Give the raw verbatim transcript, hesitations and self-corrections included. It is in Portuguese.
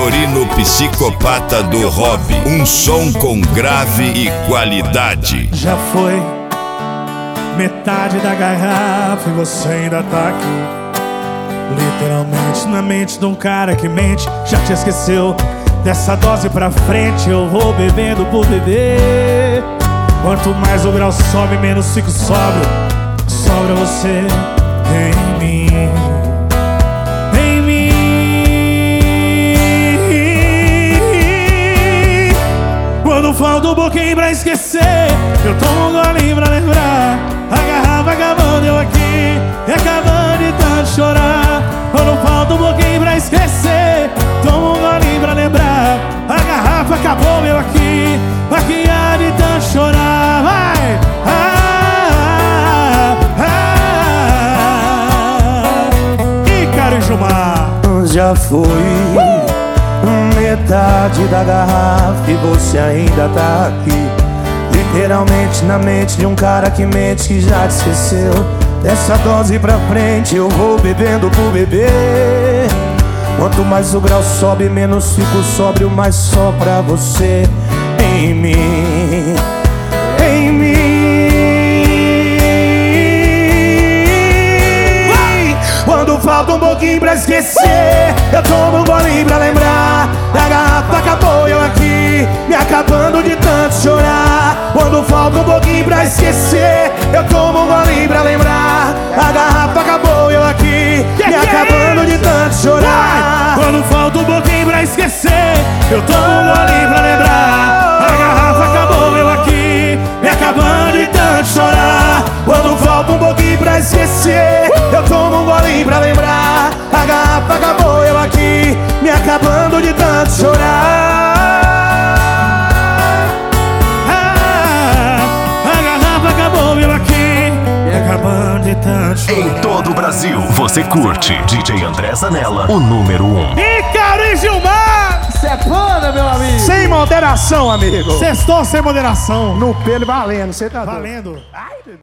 Vitorino Psicopata do Hobby, um som com grave e qualidade. Já foi metade da garrafa e você ainda tá aqui, literalmente na mente de um cara que mente. Já te esqueceu? Dessa dose pra frente eu vou bebendo por beber. Quanto mais o grau sobe, menos fico sóbrio. Sobra você em mim, em mim. Quando falta um pouquinho pra esquecer, eu tomo um golinho pra lembrar. A garrafa acabando, eu aqui, e acabando de tanto chorar. Quando falta um pouquinho pra esquecer, tomo um golinho pra lembrar. A garrafa acabou, meu aqui, aqui há de tanto chorar. Vai! Ah, ah, ah. Ícaro e Gilmar. Já foi uh! metade da garrafa e você ainda tá aqui, literalmente na mente de um cara que mente, que já te esqueceu. Dessa dose pra frente eu vou bebendo por beber. Quanto mais o grau sobe, menos fico sóbrio, mais só pra você em mim, em mim. Quando falta um pouquinho pra esquecer, eu tomo um golinho pra lembrar. A garrafa acabou, eu aqui, me acabando de tanto chorar. Quando falta um pouquinho pra esquecer, eu tomo um golinho pra lembrar. A garrafa acabou, eu aqui, me acabando de tanto chorar. Quando falta um pouquinho pra esquecer, eu tomo um golinho pra lembrar. A garrafa acabou, eu aqui, me acabando de tanto chorar. Quando falta um pouquinho pra esquecer, eu tomo um golinho pra lembrar. A garrafa acabou, eu aqui, me acabando de tanto chorar. Ah, a garrafa acabou, eu aqui, me acabando de tanto chorar. Em todo o Brasil, você curte D J André Zanella, o número um. Ícaro e Gilmar! Cê é panda, meu amigo! Sem moderação, amigo. Sextou sem moderação. No pelo valendo, cê tá doido. Valendo.